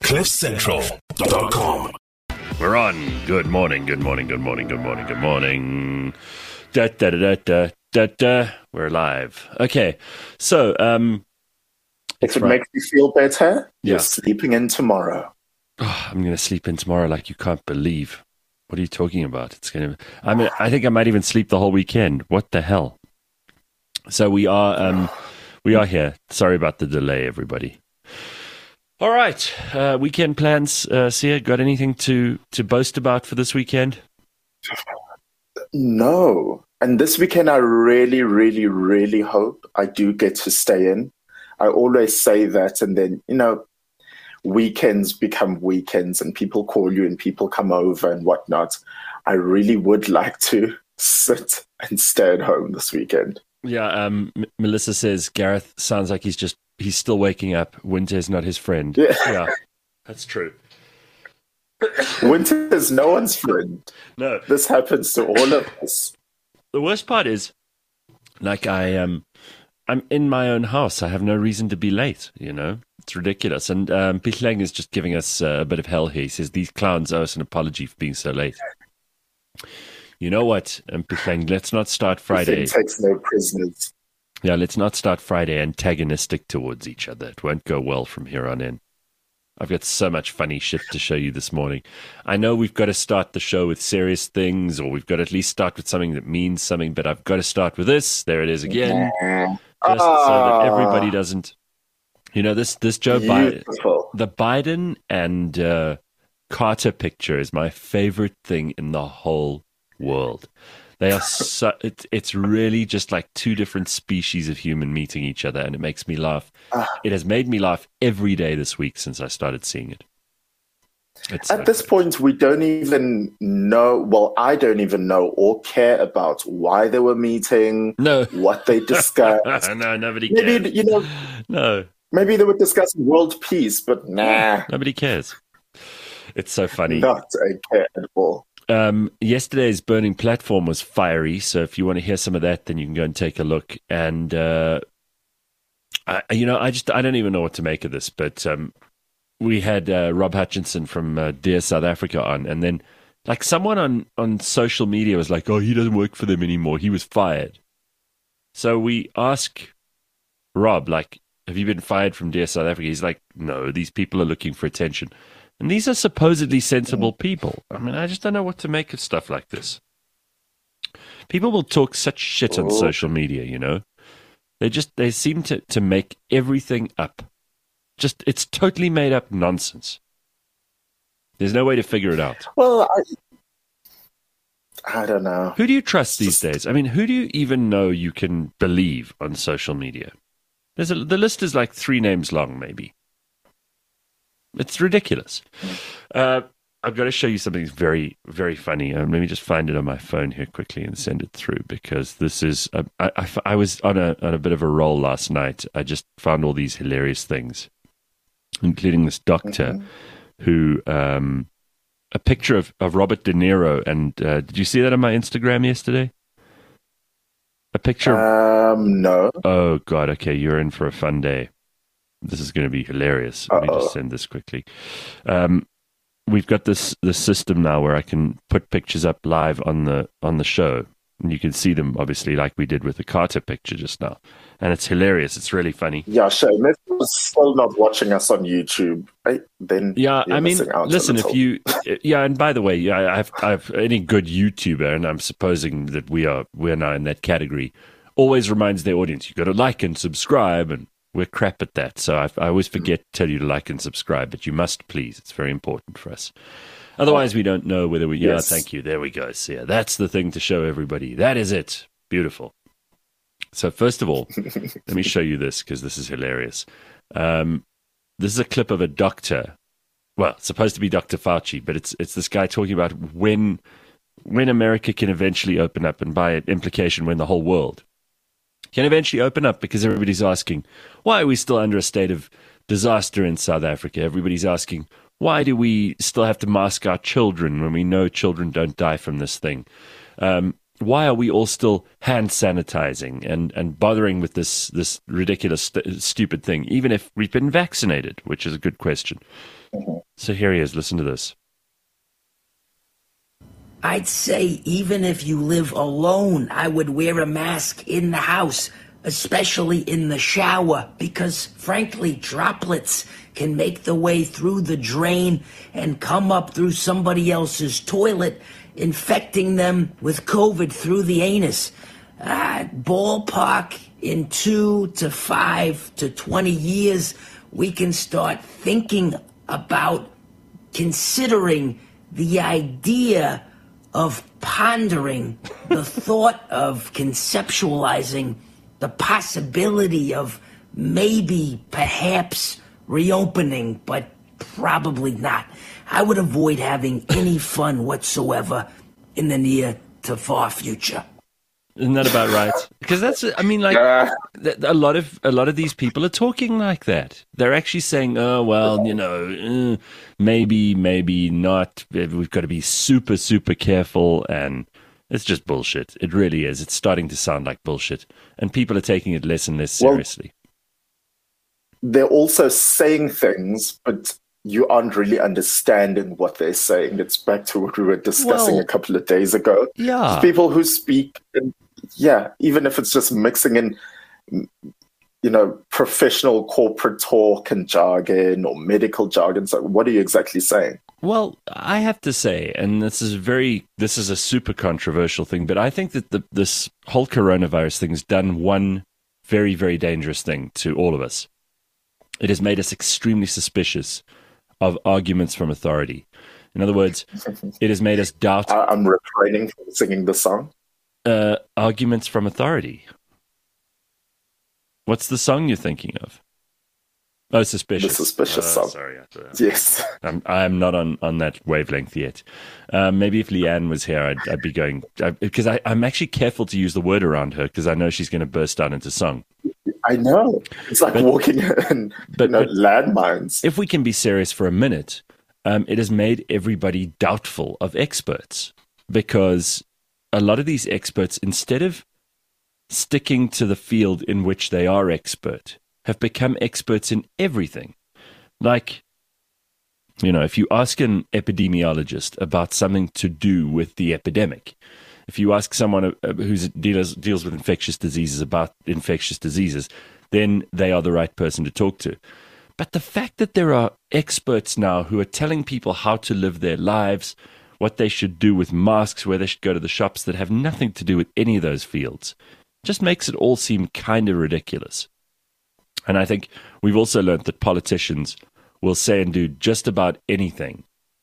CliffCentral.com. We're on. Good morning, good morning, good morning, good morning, good morning. Da, da, da, da, da, da. We're live. Okay, so, If it makes you feel better, Yeah. you're sleeping in tomorrow. I'm going to sleep in tomorrow like you can't believe. What are you talking about? I think I might even sleep the whole weekend. What the hell? So we are here. Sorry about the delay, everybody. All right. Weekend plans, Sia, got anything to boast about for this weekend? No. And this weekend, I really, really, really hope I do get to stay in. I always say that, and then, weekends become weekends and people call you and people come over and whatnot. I really would like to sit and stay at home this weekend. Yeah, Melissa says Gareth sounds like he's still waking up. Winter's not his friend. Yeah. That's true. Winter is no one's friend. No. This happens to all of us. The worst part is, like, I'm in my own house. I have no reason to be late, It's ridiculous. And Pihleng is just giving us a bit of hell here. He says, these clowns owe us an apology for being so late. You know what, Pihleng, let's not start Friday. It takes no prisoners. Yeah, let's not start Friday antagonistic towards each other. It won't go well from here on in. I've got so much funny shit to show you this morning. I know we've got to start the show with serious things, or we've got to at least start with something that means something, but I've got to start with this. There it is again. Just so that everybody doesn't... this Joe Biden... The Biden and Carter picture is my favorite thing in the whole world. They are so... It's really just like two different species of human meeting each other, and it makes me laugh. It has made me laugh every day this week since I started seeing it. At this point, we don't even know. Well, I don't even know or care about why they were meeting. No. What they discussed. No, nobody cares. Maybe, No. Maybe they were discussing world peace, but nah. Nobody cares. It's so funny. Not a care at all. Yesterday's Burning Platform was fiery, so if you want to hear some of that, then you can go and take a look. And I don't even know what to make of this, but we had Rob Hutchinson from Dear South Africa on, and then like someone on social media was like, "Oh, he doesn't work for them anymore. He was fired." So we ask Rob, like, "Have you been fired from Dear South Africa?" He's like, "No, these people are looking for attention." And these are supposedly sensible people. I mean, I just don't know what to make of stuff like this. People will talk such shit on social media, They seem to make everything up. It's totally made up nonsense. There's no way to figure it out. Well, I don't know. Who do you trust these days? I mean, who do you even know you can believe on social media? The list is like 3 names long, maybe. It's ridiculous. I've got to show you something very, very funny. Let me just find it on my phone here quickly and send it through, because this is... I was on a bit of a roll last night. I just found all these hilarious things, including this doctor who... a picture of Robert De Niro. And did you see that on my Instagram yesterday? A picture... No. Oh, God. Okay, you're in for a fun day. This is going to be hilarious. Let me just send this quickly. We've got this system now where I can put pictures up live on the show, and you can see them obviously like we did with the Carter picture just now, and it's hilarious. It's really funny. Yeah, shame. If you're still not watching us on YouTube, right? Then I mean, listen, if you, and by the way, I've any good YouTuber, and I'm supposing that we're now in that category, always reminds their audience, you got to like and subscribe, and we're crap at that. So I always forget to tell you to like and subscribe, but you must, please. It's very important for us. Otherwise, we don't know whether we... Yes. Yeah, thank you. There we go. So, yeah, that's the thing to show everybody. That is it. Beautiful. So first of all, let me show you this, because this is hilarious. This is a clip of a doctor. Well, it's supposed to be Dr. Fauci, but it's this guy talking about when America can eventually open up, and by implication, when the whole world can eventually open up, because everybody's asking, why are we still under a state of disaster in South Africa? Everybody's asking, why do we still have to mask our children when we know children don't die from this thing? why are we all still hand sanitizing and bothering with this ridiculous, stupid thing, even if we've been vaccinated, which is a good question. So here he is. Listen to this. I'd say even if you live alone, I would wear a mask in the house, especially in the shower, because frankly, droplets can make the way through the drain and come up through somebody else's toilet, infecting them with COVID through the anus. Ballpark, in 2 to 5 to 20 years, we can start thinking about considering the idea of pondering the thought of conceptualizing the possibility of maybe, perhaps, reopening, but probably not. I would avoid having any fun whatsoever in the near to far future. Isn't that about right? Because that's, I mean, like a lot of these people are talking like that. They're actually saying, "Oh well, maybe not. We've got to be super, super careful." And it's just bullshit. It really is. It's starting to sound like bullshit, and people are taking it less and less seriously. Well, they're also saying things, but you aren't really understanding what they're saying. It's back to what we were discussing a couple of days ago. Yeah, people who speak. Even if it's just mixing in, professional corporate talk and jargon or medical jargon. So what are you exactly saying? Well, I have to say, and this is a super controversial thing, but I think that this whole coronavirus thing has done one very, very dangerous thing to all of us. It has made us extremely suspicious of arguments from authority. In other words, it has made us doubt. I'm refraining from singing the song. Arguments from authority. What's the song you're thinking of? Oh, Suspicious. The Suspicious song. Sorry. Yes. I'm not on that wavelength yet. Maybe if Leanne was here, I'd be going... Because I'm actually careful to use the word around her because I know she's going to burst out into song. I know. It's like walking in landmines. If we can be serious for a minute, it has made everybody doubtful of experts because a lot of these experts, instead of sticking to the field in which they are expert, have become experts in everything. Like, if you ask an epidemiologist about something to do with the epidemic, if you ask someone who deals with infectious diseases about infectious diseases, then they are the right person to talk to. But the fact that there are experts now who are telling people how to live their lives, what they should do with masks, where they should go to the shops, that have nothing to do with any of those fields, just makes it all seem kind of ridiculous. And I think we've also learned that politicians will say and do just about anything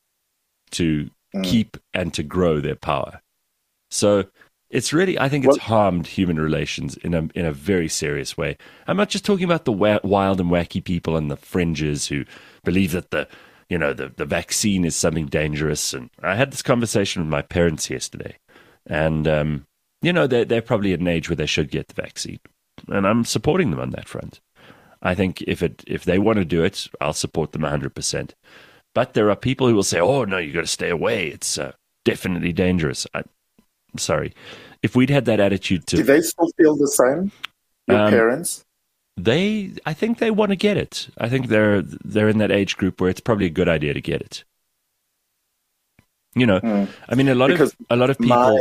to keep and to grow their power. So it's really, I think it's harmed human relations in a very serious way. I'm not just talking about the wild and wacky people on the fringes who believe that the vaccine is something dangerous. And I had this conversation with my parents yesterday, and they're probably at an age where they should get the vaccine, and I'm supporting them on that front. I think if they want to do it, I'll support them 100%. But there are people who will say, "Oh no, you got to stay away. It's definitely dangerous." I'm sorry. If we'd had that attitude to, do they still feel the same? Your parents? I think they want to get it. I think they're in that age group where it's probably a good idea to get it. I mean, a lot of people.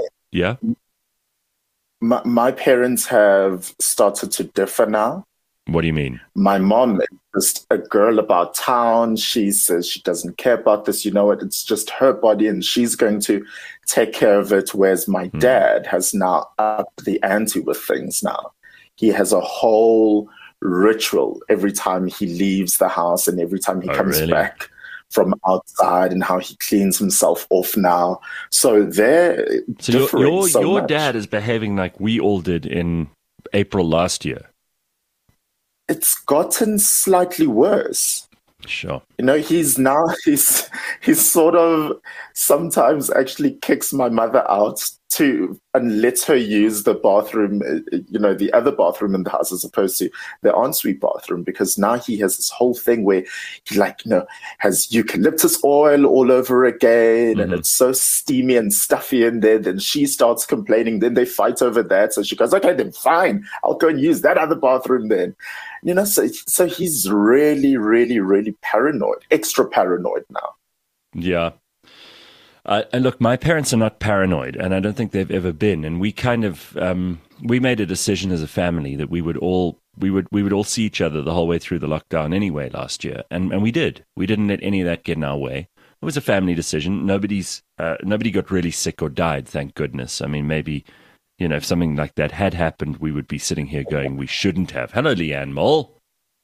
My parents have started to differ now. What do you mean? My mom is just a girl about town. She says she doesn't care about this. You know what? It's just her body and she's going to take care of it. Whereas my dad has now upped the ante with things now. He has a whole ritual every time he leaves the house and every time he comes back from outside, and how he cleans himself off now. So they're differing so your much. Dad is behaving like we all did in April last year. It's gotten slightly worse. Sure. He's sort of sometimes actually kicks my mother out to and lets her use the bathroom, the other bathroom in the house as opposed to the ensuite bathroom, because now he has this whole thing where he has eucalyptus oil all over again, and it's so steamy and stuffy in there. Then she starts complaining. Then they fight over that. So she goes, okay, then fine, I'll go and use that other bathroom then. So he's really, really, really paranoid, extra paranoid now. Yeah. And look, my parents are not paranoid, and I don't think they've ever been. And we kind of we made a decision as a family that we would all see each other the whole way through the lockdown anyway last year, and we did. We didn't let any of that get in our way. It was a family decision. Nobody got really sick or died, thank goodness. I mean, maybe if something like that had happened, we would be sitting here going, we shouldn't have. Hello, Leanne Mole.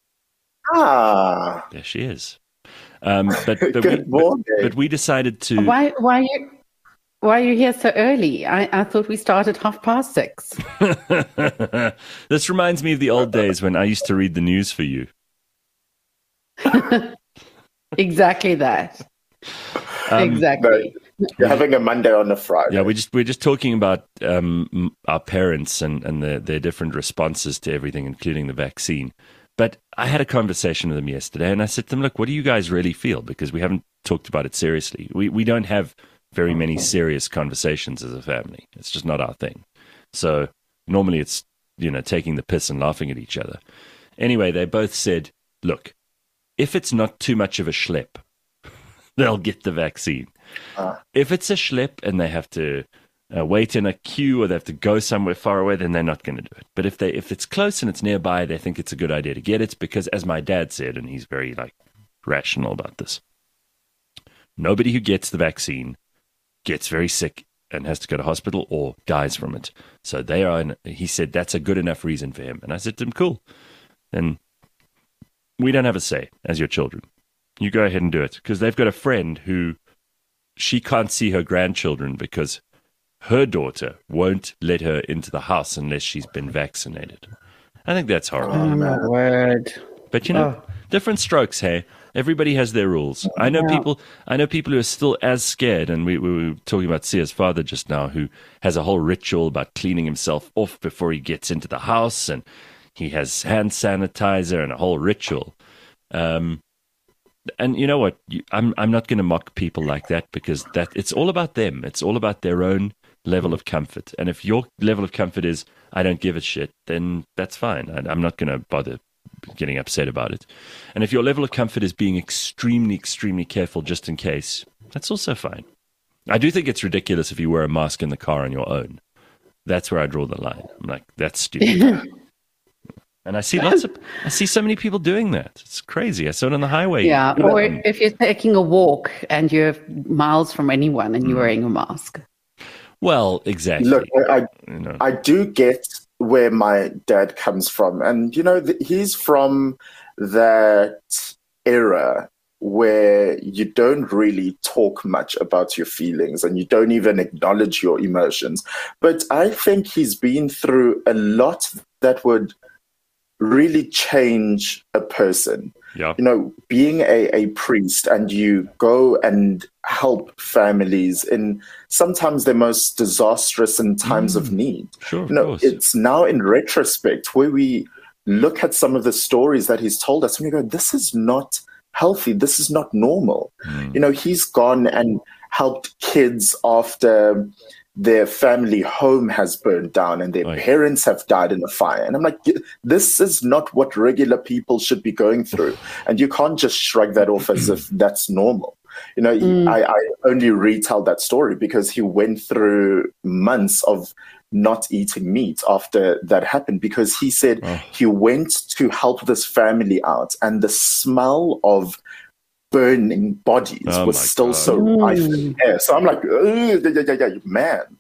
Ah, there she is. But we decided to. Why are you here so early? I thought we started 6:30. This reminds me of the old days when I used to read the news for you. Exactly that. Exactly. You're having a Monday on a Friday. Yeah, we're just talking about our parents and their different responses to everything, including the vaccine. But I had a conversation with them yesterday, and I said to them, look, what do you guys really feel? Because we haven't talked about it seriously. We don't have very many serious conversations as a family. It's just not our thing. So normally it's, taking the piss and laughing at each other. Anyway, they both said, look, if it's not too much of a schlep, they'll get the vaccine. If it's a schlep and they have to wait in a queue or they have to go somewhere far away, then they're not going to do it. But if it's close and it's nearby, they think it's a good idea to get it, because as my dad said, and he's very rational about this, nobody who gets the vaccine gets very sick and has to go to hospital or dies from it. So he said that's a good enough reason for him. And I said to him, cool. Then we don't have a say as your children. You go ahead and do it, because they've got a friend who she can't see her grandchildren because her daughter won't let her into the house unless she's been vaccinated. I think that's horrible. Oh, my word. But different strokes, hey? Everybody has their rules. I know people who are still as scared, and we were talking about Sia's father just now, who has a whole ritual about cleaning himself off before he gets into the house, and he has hand sanitizer and a whole ritual. And you know what? I'm not going to mock people like that, because it's all about them. It's all about their own level of comfort. And if your level of comfort is, I don't give a shit, then that's fine. I'm not going to bother getting upset about it. And if your level of comfort is being extremely, extremely careful just in case, that's also fine. I do think it's ridiculous if you wear a mask in the car on your own. That's where I draw the line. I'm like, that's stupid. And I see so many people doing that. It's crazy. I saw it on the highway. Yeah, or if you're taking a walk and you're miles from anyone and you're wearing a mask. Well, exactly. Look, I do get where my dad comes from. And, he's from that era where you don't really talk much about your feelings and you don't even acknowledge your emotions. But I think he's been through a lot that would really change a person. Yeah. Being a priest, and you go and help families in sometimes the most disastrous and times of need. Sure, of course. It's now in retrospect where we look at some of the stories that he's told us and we go, this is not healthy. This is not normal. He's gone and helped kids after their family home has burned down and their parents have died in a fire. And I'm like, this is not what regular people should be going through. And you can't just shrug that off as if that's normal. I only retell that story because he went through months of not eating meat after that happened, because he said he went to help this family out and the smell of burning bodies was still so rife in the air. So I'm like, man.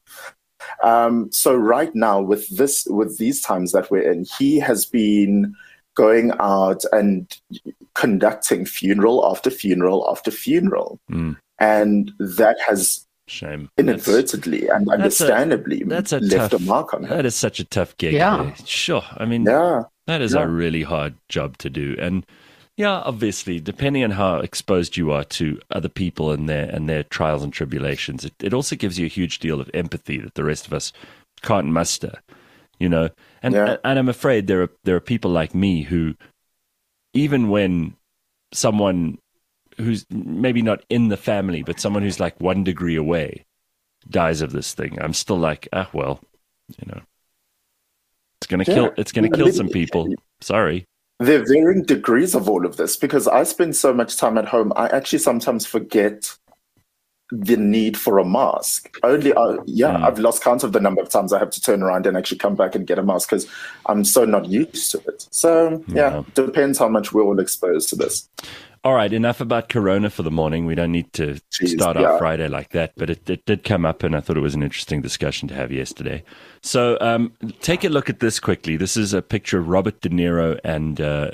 So right now with these times that we're in, he has been going out and conducting funeral after funeral after funeral. And that has inadvertently and understandably left a mark on him. That is such a tough gig. Yeah. Sure. I mean, that is a really hard job to do. And Yeah, obviously, depending on how exposed you are to other people and their trials and tribulations, it also gives you a huge deal of empathy that the rest of us can't muster, you know. And Yeah. and I'm afraid there are people like me who, even when someone who's maybe not in the family, but someone who's like 1 degree away dies of this thing, I'm still like, well, you know, it's gonna kill some people. Sorry. There are varying degrees of all of this because I spend so much time at home. I actually sometimes forget the need for a mask. I've lost count of the number of times I have to turn around and actually come back and get a mask because I'm so not used to it. So depends how much we're all exposed to this. All right, enough about Corona for the morning. We don't need to start our Friday like that, but it did come up, and I thought it was an interesting discussion to have yesterday. So take a look at this quickly. This is a picture of Robert De Niro and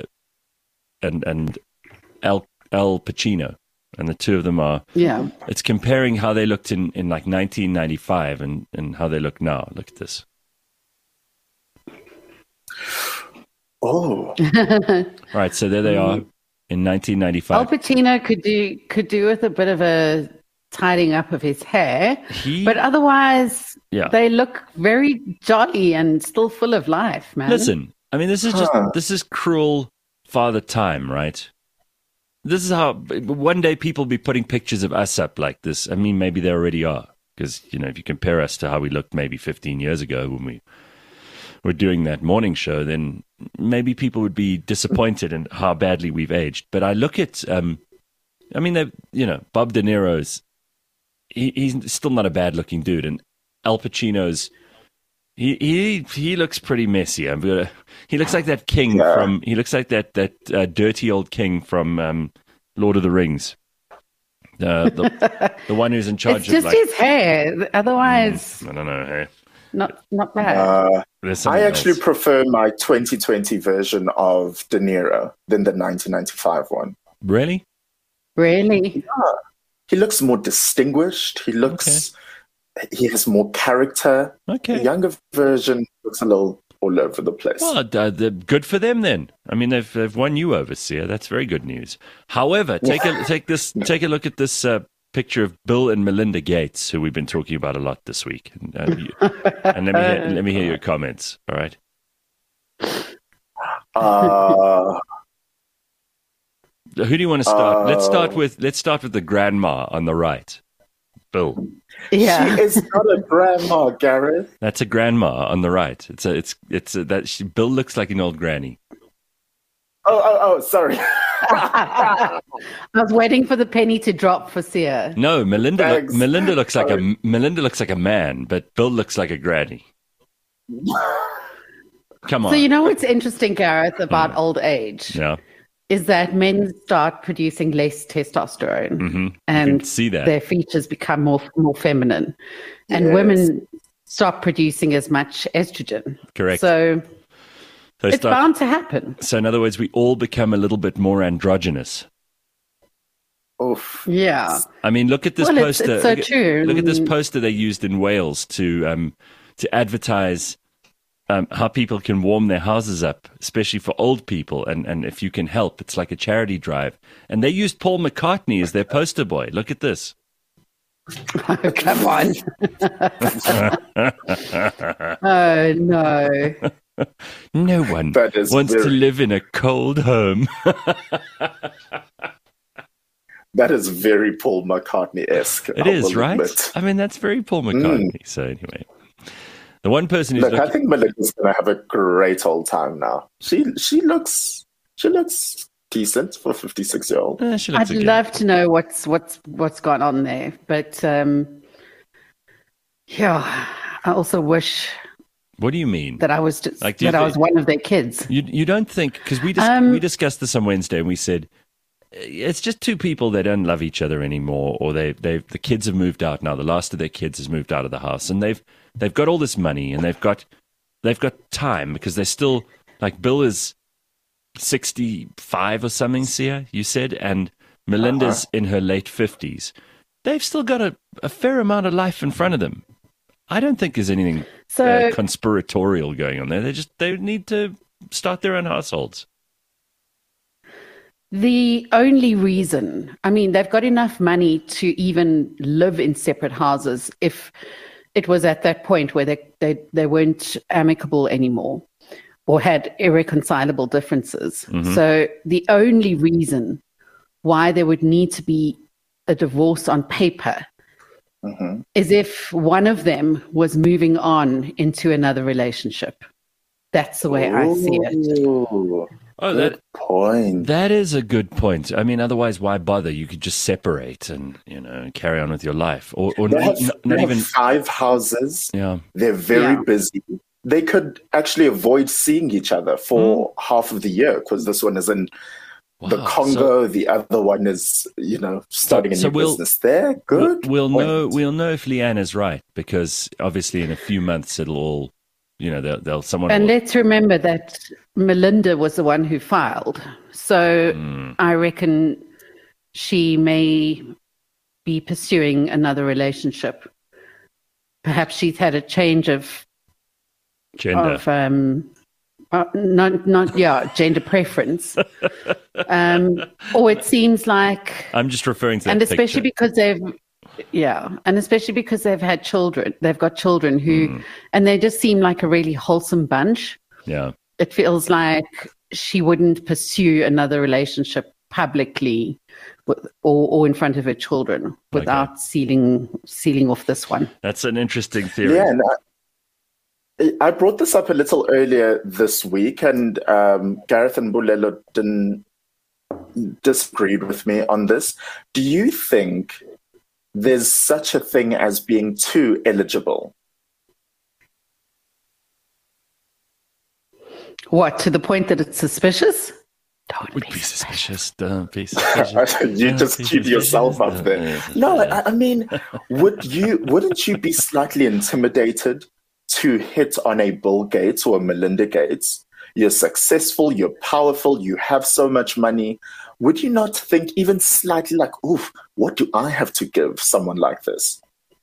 Al Pacino, and the two of them are. Yeah. It's comparing how they looked in like 1995 and how they look now. Look at this. Oh. All right, so there they are. In 1995, Al Pacino could do with a bit of a tidying up of his hair, but otherwise, they look very jolly and still full of life, man. Listen, I mean, this is cruel father time, right? This is how one day people will be putting pictures of us up like this. I mean, maybe they already are, because you know, if you compare us to how we looked maybe 15 years ago when we were doing that morning show, then maybe people would be disappointed in how badly we've aged. But I look at, I mean, Bob De Niro's, he's still not a bad looking dude, and Al Pacino's, he looks pretty messy. He looks like that king from, he looks like that dirty old king from Lord of the Rings. The one who's in charge it's just of like, his hair. Otherwise, I don't know. Hey. Not bad. I actually prefer my 2020 version of De Niro than the 1995 one. Really? Really? Yeah. He looks more distinguished. He has more character. Okay. The younger version looks a little all over the place. Well, good for them then. I mean, they've won you over, Sia. That's very good news. However, take a look at this picture of Bill and Melinda Gates, who we've been talking about a lot this week, and let me hear your comments. All right. Who do you want to start? Let's start with the grandma on the right, Bill. Yeah, she is not a grandma, Gareth. That's a grandma on the right. Bill looks like an old granny. Oh, sorry. I was waiting for the penny to drop for Sia. No, Melinda looks like a man, but Bill looks like a granny. Come on. So you know what's interesting, Gareth, about old age? Yeah. Is that men start producing less testosterone, and see that their features become more feminine, and women stop producing as much estrogen. Correct. So it's bound to happen. So in other words, we all become a little bit more androgynous. Oof. Yeah. I mean, look at this poster. It's so true. Look at this poster they used in Wales to advertise how people can warm their houses up, especially for old people. And if you can help, it's like a charity drive. And they used Paul McCartney as their poster boy. Look at this. Oh, come on. Oh, no. No one wants to live in a cold home. That is very Paul McCartney-esque. It is, right? Admit. I mean, that's very Paul McCartney. So anyway, the one person who's I think Melinda's going to have a great old time now. She looks decent for a 56-year-old. I'd love to know what's gone on there, but I also wish. What do you mean? That I was I was one of their kids. You don't think, because we discussed this on Wednesday and we said it's just two people that don't love each other anymore, or the kids have moved out now. The last of their kids has moved out of the house, and they've got all this money and they've got time, because they're still, like, Bill is 65 or something, Sia, you said, and Melinda's in her late 50s. They've still got a fair amount of life in front of them. I don't think there's anything conspiratorial going on there. They need to start their own households. the only reason, I mean, they've got enough money to even live in separate houses if it was at that point where they weren't amicable anymore or had irreconcilable differences. Mm-hmm. So the only reason why there would need to be a divorce on paper mm-hmm. is if one of them was moving on into another relationship. That's the way I see it. Oh, good point. That is a good point. I mean, otherwise, why bother? You could just separate and carry on with your life, or they have 5 houses. Yeah, they're very busy. They could actually avoid seeing each other for half of the year because this one is in the Congo. The other one is, starting a new business there. Good. We'll know if Leanne is right because obviously in a few months it'll all. Let's remember that Melinda was the one who filed. So I reckon she may be pursuing another relationship. Perhaps she's had a change of gender. Gender preference. Or it seems like I'm just referring to that and especially picture. because they've had children. They've got children who, and they just seem like a really wholesome bunch. Yeah. It feels like she wouldn't pursue another relationship publicly or in front of her children without sealing off this one. That's an interesting theory. Yeah, and I brought this up a little earlier this week, and Gareth and Bulelo disagreed with me on this. Do you think there's such a thing as being too eligible? What, to the point that it's suspicious? Don't be suspicious. Don't be suspicious. You just keep yourself up there. No, I mean, wouldn't you be slightly intimidated to hit on a Bill Gates or a Melinda Gates? You're successful, you're powerful, you have so much money. Would you not think even slightly like, oof, what do I have to give someone like this?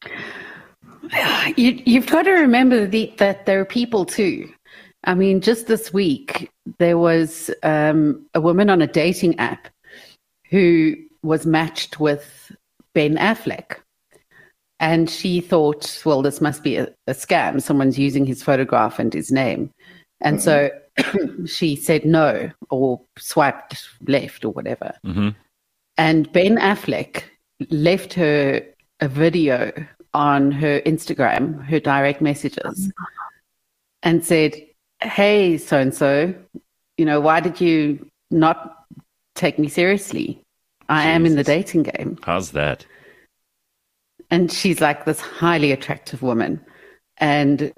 You've got to remember that there are people too. I mean, just this week, there was a woman on a dating app who was matched with Ben Affleck. And she thought, well, this must be a scam. Someone's using his photograph and his name. And so she said no or swiped left or whatever. Mm-hmm. And Ben Affleck left her a video on her Instagram, her direct messages, and said, hey, so-and-so, why did you not take me seriously? I am in the dating game. How's that? And she's like this highly attractive woman. And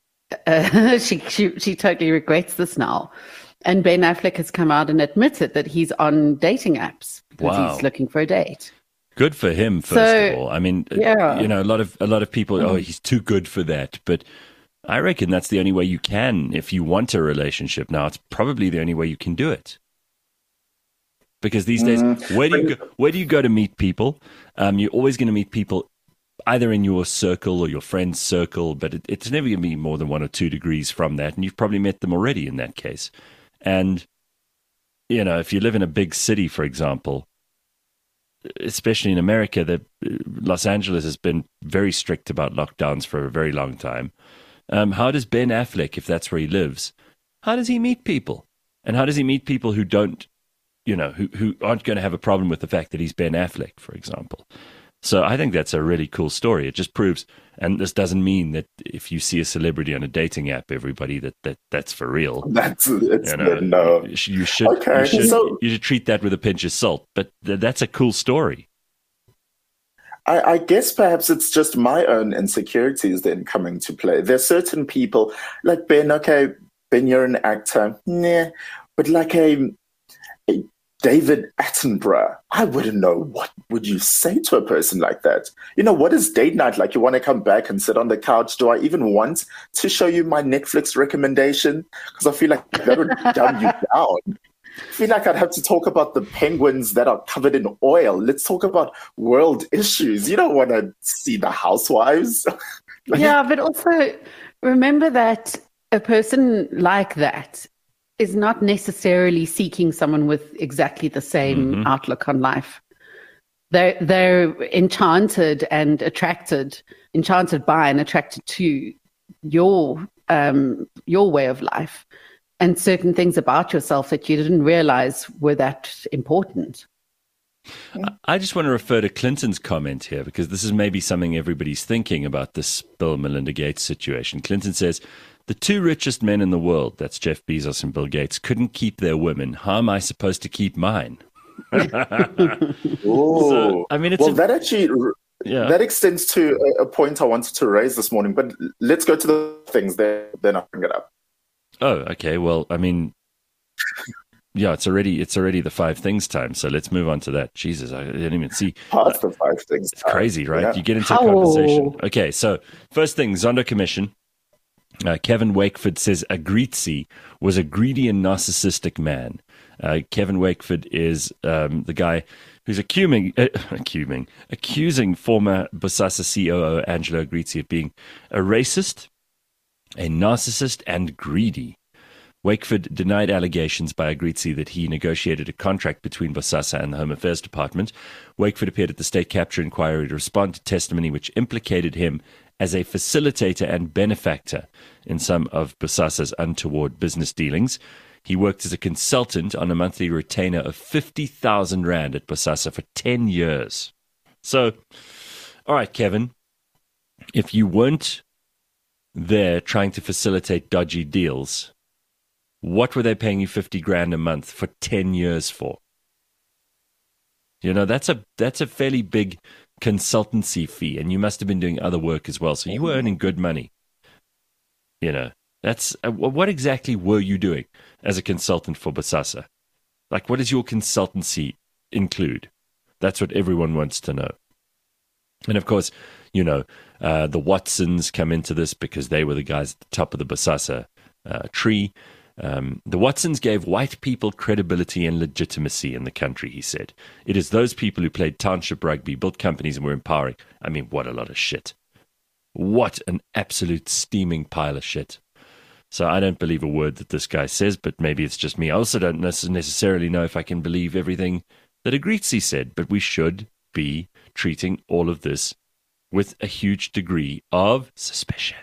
she totally regrets this now. And Ben Affleck has come out and admitted that he's on dating apps because he's looking for a date. Good for him, first of all. I mean, a lot of people, he's too good for that. But I reckon that's the only way you can, if you want a relationship now, it's probably the only way you can do it. Because these days, where do you go to meet people? You're always going to meet people either in your circle or your friend's circle, but it's never going to be more than 1 or 2 degrees from that. And you've probably met them already in that case. And, if you live in a big city, for example, especially in America, Los Angeles has been very strict about lockdowns for a very long time. How does Ben Affleck, if that's where he lives, how does he meet people? And how does he meet people who don't, who aren't going to have a problem with the fact that he's Ben Affleck, for example? So I think that's a really cool story. It just proves, and this doesn't mean that if you see a celebrity on a dating app, everybody that's for real. No. You should treat that with a pinch of salt. But that's a cool story. I guess perhaps it's just my own insecurities then coming to play. There's certain people like Ben. Okay, Ben, you're an actor, but like a David Attenborough, I wouldn't know what would you say to a person like that. What is date night like? You want to come back and sit on the couch? Do I even want to show you my Netflix recommendation? Because I feel like that would dumb you down. I feel like I'd have to talk about the penguins that are covered in oil. Let's talk about world issues. You don't want to see the housewives. Yeah, but also remember that a person like that is not necessarily seeking someone with exactly the same outlook on life. They're enchanted by and attracted to your way of life and certain things about yourself that you didn't realize were that important. I just want to refer to Clinton's comment here, because this is maybe something everybody's thinking about this Bill Melinda Gates situation. Clinton says, the two richest men in the world, that's Jeff Bezos and Bill Gates, couldn't keep their women. How am I supposed to keep mine? So, I mean, that extends to a point I wanted to raise this morning, but let's go to the things, then I'll bring it up. Oh, okay. Well, I mean, yeah, it's already the 5 things time. So let's move on to that. Jesus, I didn't even see. Past the 5 things. It's crazy, right? Yeah. You get into a conversation. Okay, so first thing, Zondo Commission. Kevin Wakeford says Agrizzi was a greedy and narcissistic man. Kevin Wakeford is the guy who's accusing former Bosasa COO Angelo Agrizzi of being a racist, a narcissist, and greedy. Wakeford denied allegations by Agrizzi that he negotiated a contract between Bosasa and the Home Affairs Department. Wakeford appeared at the State Capture Inquiry to respond to testimony which implicated him as a facilitator and benefactor in some of Bosasa's untoward business dealings. He worked as a consultant on a monthly retainer of 50,000 Rand at Bosasa for 10 years. So, all right, Kevin, if you weren't there trying to facilitate dodgy deals, what were they paying you 50 grand a month for 10 years for? You know, that's a fairly big consultancy fee, and you must have been doing other work as well. So you were earning good money. You know, that's what exactly were you doing as a consultant for Bosasa? Like, what does your consultancy include? That's what everyone wants to know. And of course, you know, the Watsons come into this because they were the guys at the top of the Bosasa tree. The Watsons gave white people credibility and legitimacy in the country, he said. It is those people who played township rugby, built companies, and were empowering. I mean, what a lot of shit. What an absolute steaming pile of shit. So I don't believe a word that this guy says, but maybe it's just me. I also don't necessarily know if I can believe everything that Agrizzi said, but we should be treating all of this with a huge degree of suspicion.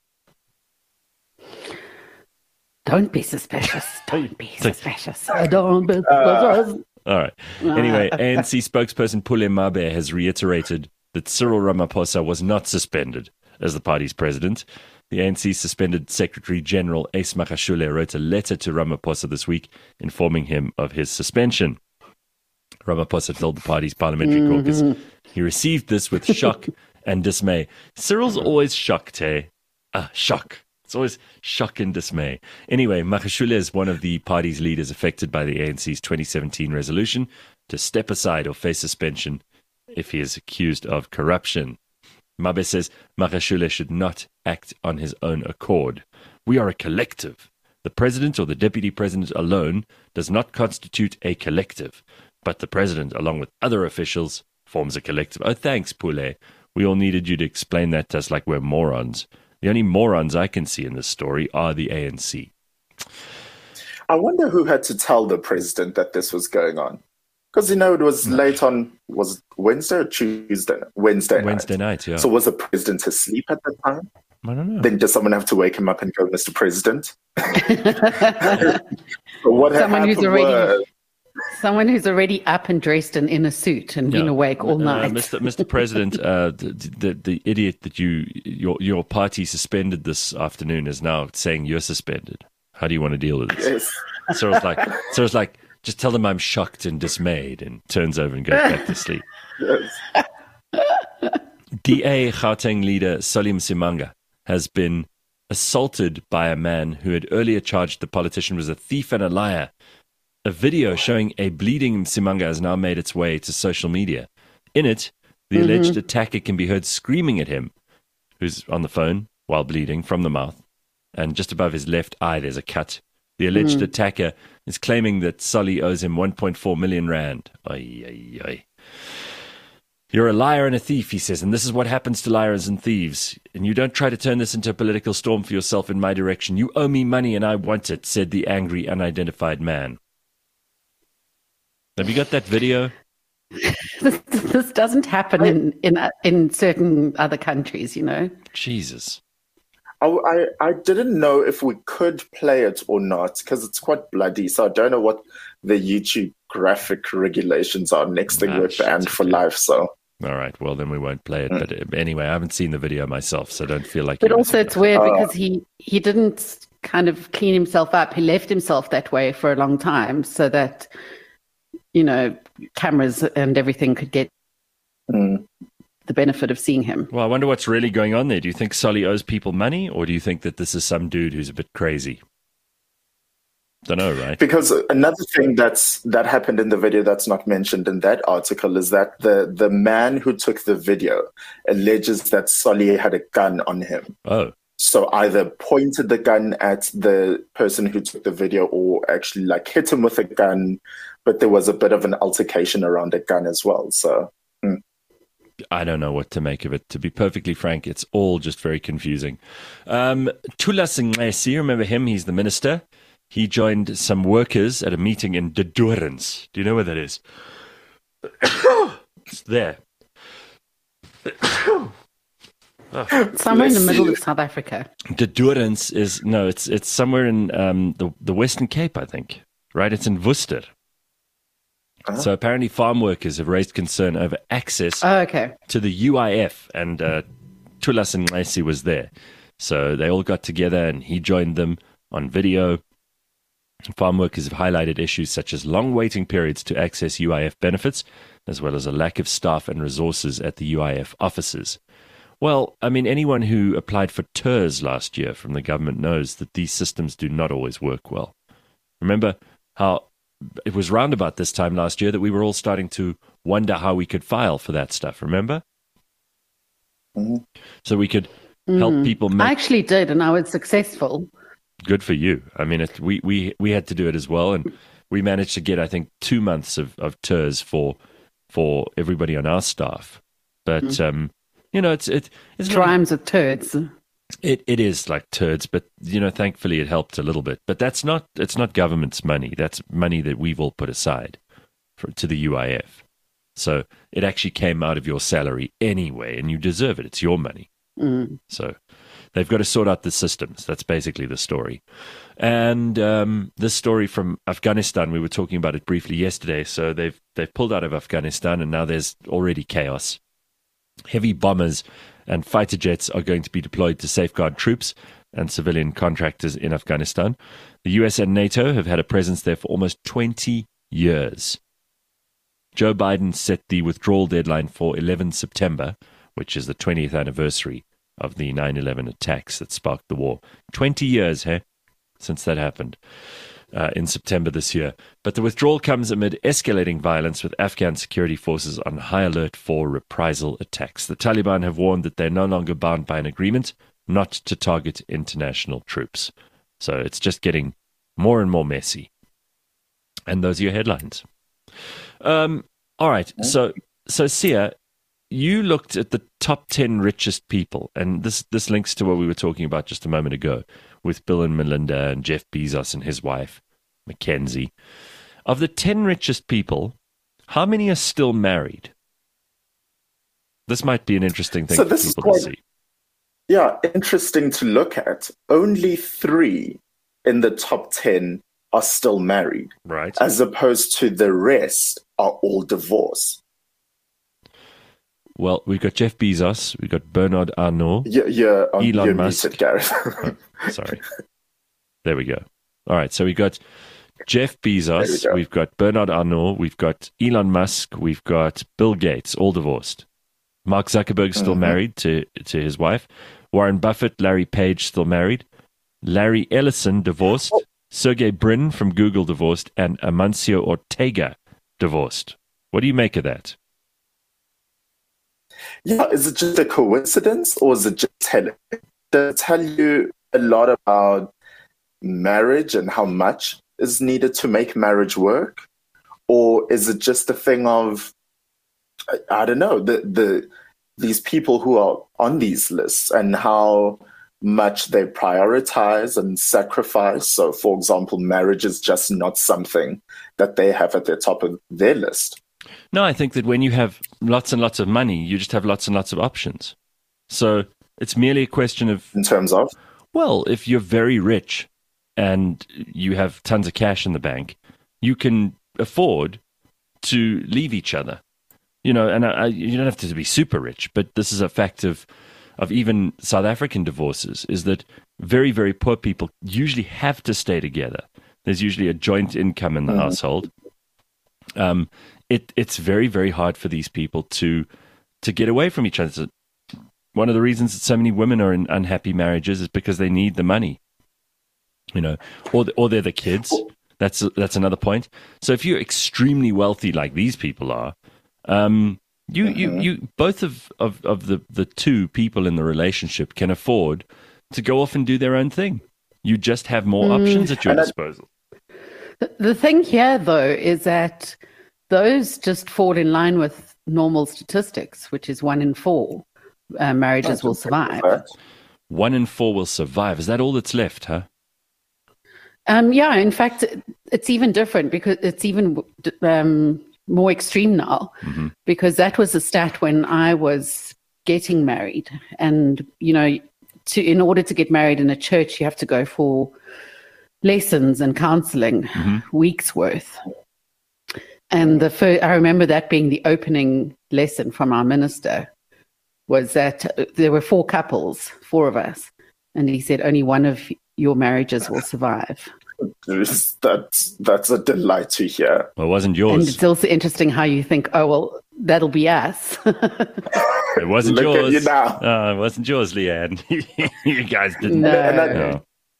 Don't be suspicious. Don't be suspicious. Don't be suspicious. All right. Anyway, ANC spokesperson Pule Mabe has reiterated that Cyril Ramaphosa was not suspended as the party's president. The ANC suspended Secretary General Ace Magashule wrote a letter to Ramaphosa this week informing him of his suspension. Ramaphosa told the party's parliamentary caucus he received this with shock and dismay. Cyril's always shocked, eh? Shock. It's always shock and dismay. Anyway, Magashule is one of the party's leaders affected by the ANC's 2017 resolution to step aside or face suspension if he is accused of corruption. Mabe says Magashule should not act on his own accord. We are a collective. The president or the deputy president alone does not constitute a collective, but the president, along with other officials, forms a collective. Oh, thanks, Pule. We all needed you to explain that to us like we're morons. The only morons I can see in this story are the ANC. I wonder who had to tell the president that this was going on. Because, you know, it was late on, was Wednesday or Tuesday? Wednesday night, yeah. So was the president asleep at that time? I don't know. Then does someone have to wake him up and go, Mr. President? What Someone who's already up and dressed and in a suit and been awake all night. Mr. President, the idiot that your party suspended this afternoon is now saying you're suspended. How do you want to deal with this? Yes. Cyril's like, just tell them I'm shocked and dismayed, and turns over and goes back to sleep. Yes. DA Gauteng leader Salim Simanga has been assaulted by a man who had earlier charged the politician was a thief and a liar. A video showing a bleeding Simanga has now made its way to social media. In it, the alleged attacker can be heard screaming at him, who's on the phone while bleeding from the mouth, and just above his left eye there's a cut. The alleged attacker is claiming that Sully owes him 1.4 million Rand. Oy, oy, oy. You're a liar and a thief, he says, and this is what happens to liars and thieves. And you don't try to turn this into a political storm for yourself in my direction. You owe me money and I want it, said the angry, unidentified man. Have you got that video? This doesn't happen in certain other countries, you know. Jesus. I didn't know if we could play it or not because it's quite bloody. So I don't know what the YouTube graphic regulations are. Next thing we're banned for life. So all right, well then we won't play it. But anyway, I haven't seen the video myself, so don't feel like. But also, it's weird because he didn't kind of clean himself up. He left himself that way for a long time, so that cameras and everything could get the benefit of seeing him. Well, I wonder what's really going on there. Do you think Solly owes people money, or do you think that this is some dude who's a bit crazy? Don't know, right? Because another thing that happened in the video that's not mentioned in that article is that the man who took the video alleges that Solly had a gun on him. Oh. So either pointed the gun at the person who took the video or actually hit him with a gun, but there was a bit of an altercation around a gun as well. So I don't know what to make of it. To be perfectly frank, it's all just very confusing. Thulas Nxesi, remember him? He's the minister. He joined some workers at a meeting in Dedurens. Do you know where that is? It's there. Somewhere in the middle of South Africa. Dedurens it's somewhere in the Western Cape, I think. Right? It's in Worcester. So apparently farm workers have raised concern over access to the UIF, and Thulas Nxesi was there. So they all got together and he joined them on video. Farm workers have highlighted issues such as long waiting periods to access UIF benefits, as well as a lack of staff and resources at the UIF offices. Well, I mean, anyone who applied for TERS last year from the government knows that these systems do not always work well. Remember how it was round about this time last year that we were all starting to wonder how we could file for that stuff, remember? Mm-hmm. So we could help people make... I actually did, and I was successful. Good for you. I mean, we had to do it as well, and we managed to get, I think, 2 months of TERS for everybody on our staff. But, it's rhymes with turds. It is like turds, but thankfully it helped a little bit. But it's not government's money. That's money that we've all put aside to the UIF. So it actually came out of your salary anyway, and you deserve it. It's your money. Mm. So they've got to sort out the systems. That's basically the story. And this story from Afghanistan, we were talking about it briefly yesterday. So they've pulled out of Afghanistan, and now there's already chaos. Heavy bombers and fighter jets are going to be deployed to safeguard troops and civilian contractors in Afghanistan. The US and NATO have had a presence there for almost 20 years. Joe Biden set the withdrawal deadline for 11 September, which is the 20th anniversary of the 9/11 attacks that sparked the war. 20 years, since that happened. In September this year. But the withdrawal comes amid escalating violence with Afghan security forces on high alert for reprisal attacks. The Taliban have warned that they're no longer bound by an agreement not to target international troops. So it's just getting more and more messy. And those are your headlines. All right. So Sia, you looked at the top 10 richest people, and this links to what we were talking about just a moment ago with Bill and Melinda and Jeff Bezos and his wife, Mackenzie. Of the 10 richest people, how many are still married? This might be an interesting thing for people to see. Yeah, interesting to look at. Only 3 in the top 10 are still married. Right. As opposed to the rest are all divorced. Well, we've got Jeff Bezos, we've got Bernard Arnault, Elon Musk. Sorry. There we go. All right, so we've got Jeff Bezos, we've got Bernard Arnault, we've got Elon Musk, we've got Bill Gates, all divorced. Mark Zuckerberg still married to his wife. Warren Buffett, Larry Page still married. Larry Ellison divorced. Sergey Brin from Google divorced, and Amancio Ortega divorced. What do you make of that? Yeah, is it just a coincidence, or is it just tell you a lot about marriage and how much is needed to make marriage work? Or is it just a thing of I don't know, these people who are on these lists and how much they prioritize and sacrifice. So, for example, marriage is just not something that they have at the top of their list. No, I think that when you have lots and lots of money, you just have lots and lots of options. So it's merely a question of... In terms of? Well, if you're very rich and you have tons of cash in the bank, you can afford to leave each other. You know, and you don't have to be super rich, but this is a fact of even South African divorces, is that very, very poor people usually have to stay together. There's usually a joint income in the household. It's very, very hard for these people to get away from each other. One of the reasons that so many women are in unhappy marriages is because they need the money, you know, or they're the kids. That's another point. So if you're extremely wealthy like these people are, you both of the two people in the relationship can afford to go off and do their own thing. You just have more options at your disposal. The thing here, though, is that those just fall in line with normal statistics, which is 1 in 4 marriages will survive. 1 in 4 will survive. Is that all that's left, huh? Yeah, in fact, it's even different because it's even more extreme now, because that was a stat when I was getting married. And, you know, in order to get married in a church, you have to go for lessons and counseling, weeks worth. And I remember that being the opening lesson from our minister, was that there were 4 couples, 4 of us. And he said, only one of your marriages will survive. That's a delight to hear. Well, it wasn't yours. And it's also interesting how you think, oh, well, that'll be us. It wasn't Look yours. at you now. It wasn't yours, Leanne. You guys didn't. No.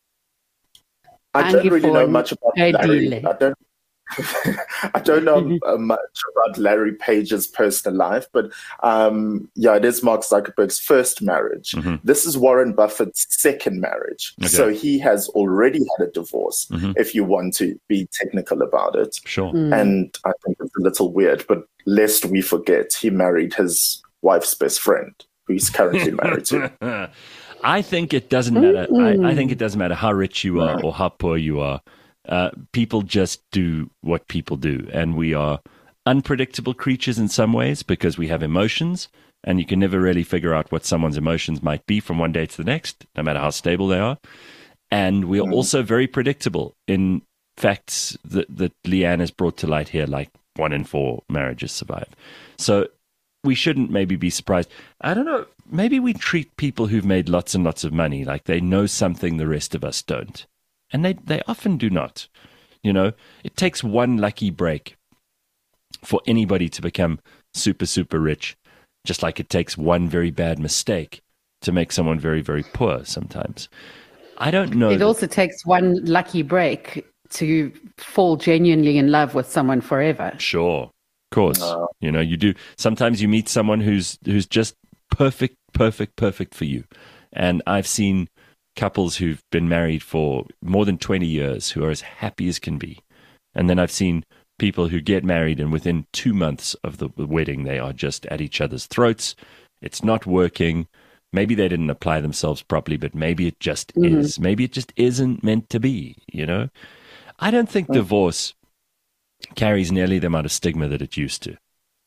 I don't really know much about Larry. I don't know much about Larry Page's personal life, but it is Mark Zuckerberg's first marriage. This is Warren Buffett's second marriage. Okay. So he has already had a divorce, if you want to be technical about it. Sure. And I think it's a little weird, but lest we forget, he married his wife's best friend, who he's currently married to. I think it doesn't matter. I think it doesn't matter how rich you are or how poor you are. People just do what people do, and we are unpredictable creatures in some ways because we have emotions, and you can never really figure out what someone's emotions might be from one day to the next, no matter how stable they are. And we are also very predictable in facts that Leanne has brought to light here, like 1 in 4 marriages survive. So we shouldn't maybe be surprised. I don't know, maybe we treat people who've made lots and lots of money like they know something the rest of us don't. And they often do not. You know, it takes one lucky break for anybody to become super, super rich, just like it takes one very bad mistake to make someone very, very poor sometimes. I don't know. It also takes one lucky break to fall genuinely in love with someone forever. Sure. Of course. You know, you do. Sometimes you meet someone who's just perfect for you. And I've seen couples who've been married for more than 20 years who are as happy as can be. And then I've seen people who get married and within 2 months of the wedding, they are just at each other's throats. It's not working. Maybe they didn't apply themselves properly, but maybe it just is. Maybe it just isn't meant to be, you know? I don't think divorce carries nearly the amount of stigma that it used to.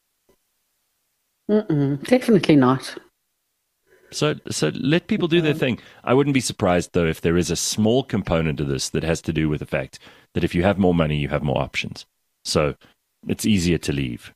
Definitely not. So let people do their thing. I wouldn't be surprised, though, if there is a small component of this that has to do with the fact that if you have more money, you have more options. So it's easier to leave.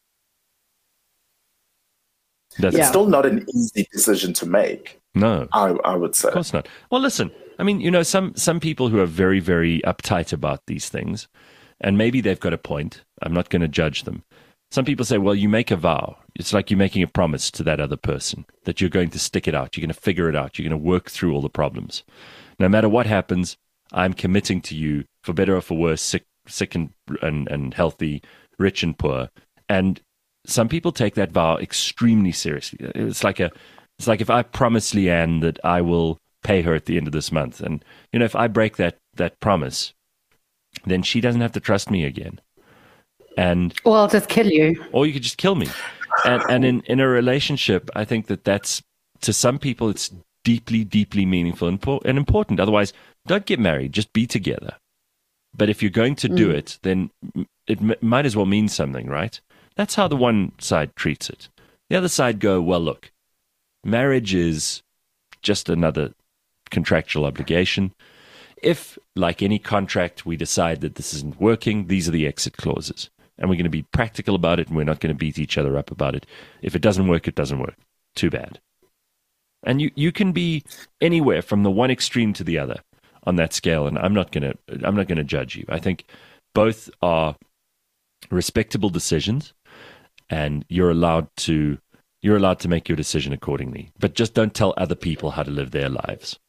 It's still not an easy decision to make. No. I would say. Of course not. Well, listen, I mean, you know, some people who are very, very uptight about these things, and maybe they've got a point. I'm not going to judge them. Some people say, well, you make a vow. It's like you're making a promise to that other person that you're going to stick it out. You're going to figure it out. You're going to work through all the problems. No matter what happens, I'm committing to you, for better or for worse, sick and healthy, rich and poor. And some people take that vow extremely seriously. It's like if I promise Leanne that I will pay her at the end of this month. And, you know, if I break that promise, then she doesn't have to trust me again. Or I'll just kill you. Or you could just kill me. and in a relationship, I think that's, to some people, it's deeply, deeply meaningful and important. Otherwise, don't get married, just be together. But if you're going to do it, then it might as well mean something, right? That's how the one side treats it. The other side go, well, look, marriage is just another contractual obligation. If, like any contract, we decide that this isn't working, these are the exit clauses. And we're going to be practical about it, and we're not going to beat each other up about it. If it doesn't work, it doesn't work. Too bad. And you can be anywhere from the one extreme to the other on that scale, and I'm not going to judge you. I think both are respectable decisions, and you're allowed to make your decision accordingly. But just don't tell other people how to live their lives.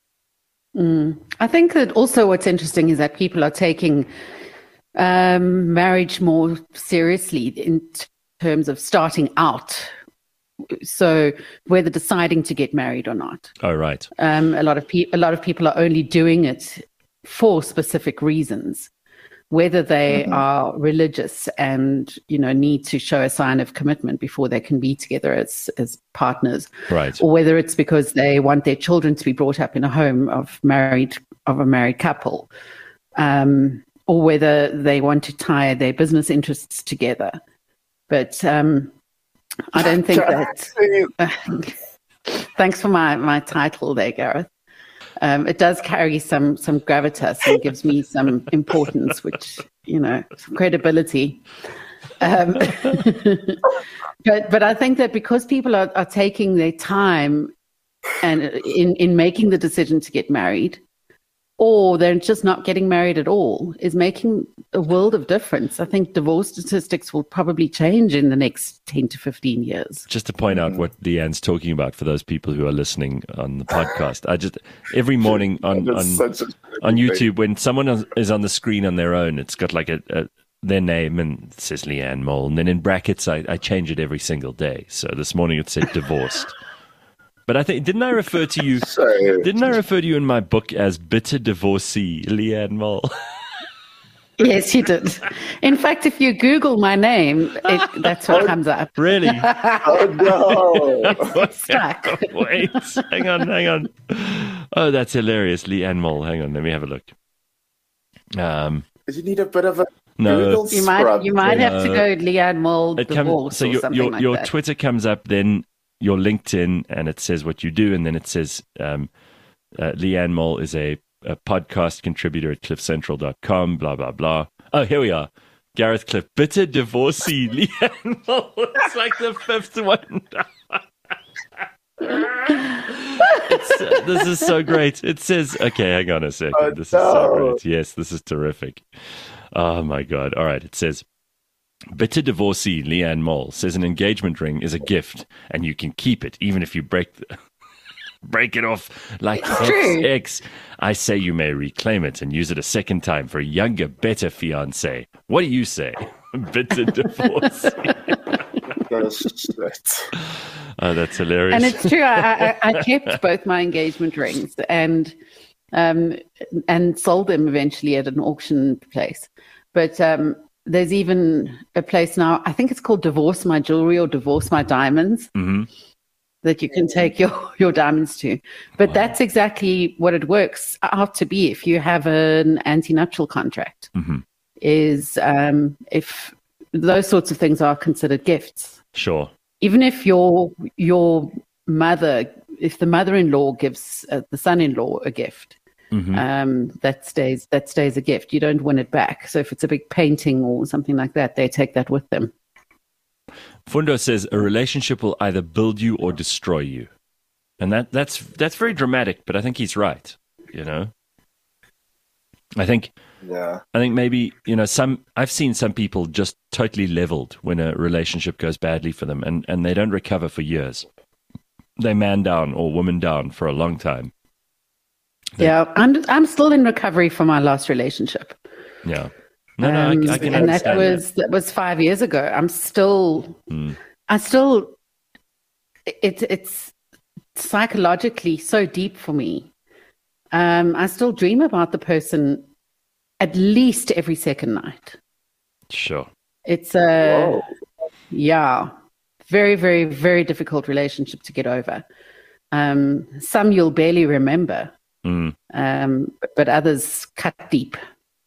I think that also what's interesting is that people are taking marriage more seriously in terms of starting out. So whether deciding to get married or not. Oh, right. A lot of people are only doing it for specific reasons, whether they are religious and need to show a sign of commitment before they can be together as partners, right? Or whether it's because they want their children to be brought up in a home of a married couple, or whether they want to tie their business interests together. But I don't think that. Thanks for my title there, Gareth. It does carry some gravitas and gives me some importance, which, some credibility. But I think that because people are taking their time and in making the decision to get married, or they're just not getting married at all, is making a world of difference. I think divorce statistics will probably change in the next 10 to 15 years. Just to point out what Leanne's talking about for those people who are listening on the podcast, every morning on YouTube, when someone is on the screen on their own, it's got like their name and it says Leanne Mole, and then in brackets I change it every single day. So this morning it said divorced. But I think, didn't I refer to you in my book as bitter divorcee, Leanne Mole? Yes, you did. In fact, if you Google my name, that's what comes up. Really? Oh, no. Stuck. Wait, hang on. Oh, that's hilarious. Leanne Mole. Hang on, let me have a look. You need a bit of a no. You might have to go Leanne Mole divorce or something like your that. Twitter comes up, then your LinkedIn, and it says what you do, and then it says Leanne Mole is a podcast contributor at cliffcentral.com, blah, blah, blah. Oh, here we are. Gareth Cliff, bitter divorcee, Leanne Mole. It's like the fifth one. This is so great. It says, okay, hang on a second. This is so great. Yes, this is terrific. Oh, my God. All right, it says, bitter divorcee Leanne Mole says an engagement ring is a gift and you can keep it even if you break it off like XX. I say you may reclaim it and use it a second time for a younger, better fiancé. What do you say? Bitter divorcee. Oh, that's hilarious. And it's true. I kept both my engagement rings and sold them eventually at an auction place. But there's even a place now, I think it's called Divorce My Jewelry or Divorce My Diamonds, that you can take your diamonds to. But that's exactly what it works out to be if you have an anti-nuptial contract, is if those sorts of things are considered gifts. Sure. Even if your mother, if the mother-in-law gives the son-in-law a gift, that stays a gift. You don't win it back. So if it's a big painting or something like that, they take that with them. Fundo says a relationship will either build you or destroy you, and that's very dramatic. But I think he's right. I think maybe I've seen some people just totally leveled when a relationship goes badly for them, and they don't recover for years. They man down or woman down for a long time. Yeah, I'm still in recovery from my last relationship. Yeah, I can and understand that was 5 years ago. It's psychologically so deep for me. I still dream about the person at least every second night. Sure. It's Very, very, very difficult relationship to get over. Some you'll barely remember, but others cut deep.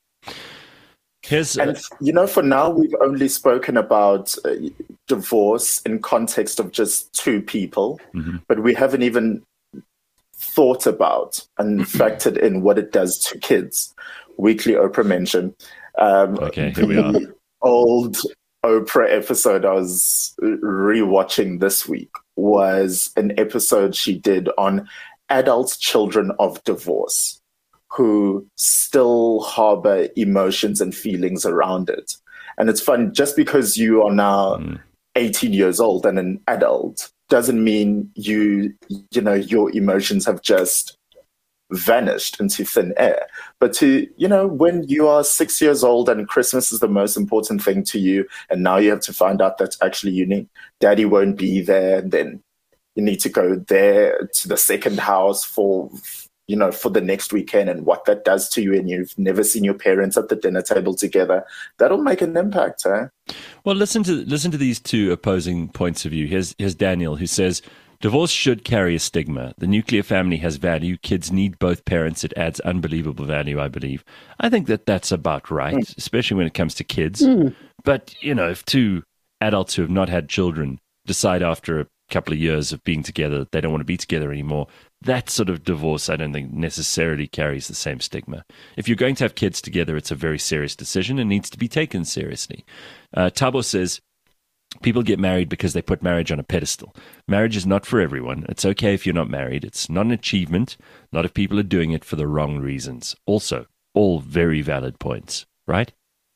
And, for now, we've only spoken about divorce in context of just two people, but we haven't even thought about and factored in what it does to kids. Weekly Oprah mention. Okay, here we are. Old Oprah episode I was rewatching this week was an episode she did on adult children of divorce who still harbor emotions and feelings around it. And it's fun, just because you are now 18 years old and an adult doesn't mean your emotions have just vanished into thin air. But when you are 6 years old and Christmas is the most important thing to you, and now you have to find out that actually daddy won't be there, and then you need to go there to the second house for the next weekend, and what that does to you, and you've never seen your parents at the dinner table together, that'll make an impact, huh? Well, listen to these two opposing points of view. Here's Daniel, who says, divorce should carry a stigma. The nuclear family has value. Kids need both parents. It adds unbelievable value, I believe. I think that's about right, especially when it comes to kids. But, if two adults who have not had children decide after a couple of years of being together that they don't want to be together anymore, that sort of divorce I don't think necessarily carries the same stigma. If you're going to have kids together, it's a very serious decision and needs to be taken seriously. Tabo says, people get married because they put marriage on a pedestal. Marriage is not for everyone. It's okay if you're not married. It's not an achievement, not if people are doing it for the wrong reasons. Also, all very valid points, right?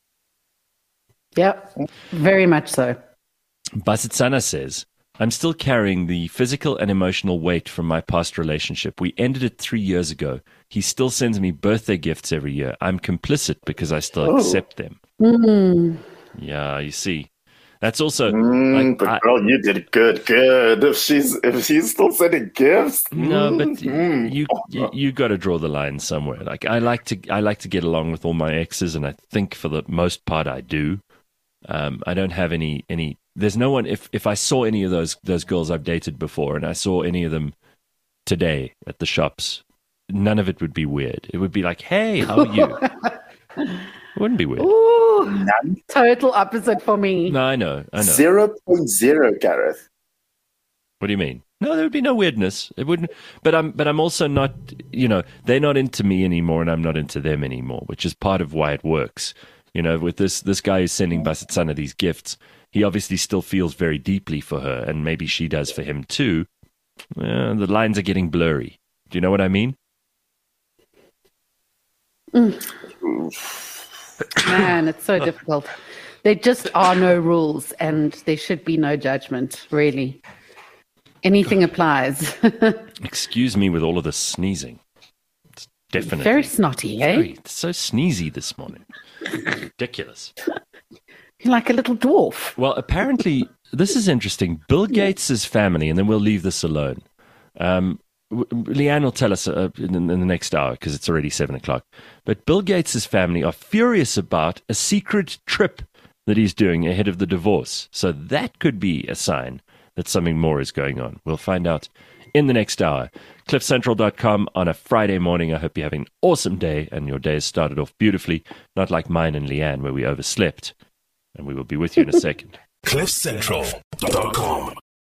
Yep, very much so. Basitsana says, I'm still carrying the physical and emotional weight from my past relationship. We ended it 3 years ago. He still sends me birthday gifts every year. I'm complicit because I still accept them. Yeah, you see. That's also girl, you did good. If she's still sending gifts. No, but you got to draw the line somewhere. Like I like to get along with all my exes, and I think for the most part I do. I don't have any. There's no one. If I saw any of those girls I've dated before, and I saw any of them today at the shops, none of it would be weird. It would be like, hey, how are you? It wouldn't be weird. Ooh, total opposite for me. No, I know. 0.0, Gareth. What do you mean? No, there would be no weirdness. It wouldn't. But I'm also not. They're not into me anymore, and I'm not into them anymore, which is part of why it works. With this guy who's sending Basitsana these gifts, he obviously still feels very deeply for her, and maybe she does for him too. The lines are getting blurry. Do you know what I mean? Man, it's so difficult. There just are no rules, and there should be no judgment, really. Anything applies. Excuse me with all of the sneezing. It's definitely very snotty, eh? It's so sneezy this morning. Ridiculous. You're like a little dwarf. Well, apparently, this is interesting. Bill Gates' family, and then we'll leave this alone. Leanne will tell us in the next hour because it's already 7:00. But Bill Gates' family are furious about a secret trip that he's doing ahead of the divorce. So that could be a sign that something more is going on. We'll find out in the next hour. CliffCentral.com on a Friday morning. I hope you're having an awesome day and your day has started off beautifully, not like mine and Leanne where we overslept. And we will be with you in a second. CliffCentral.com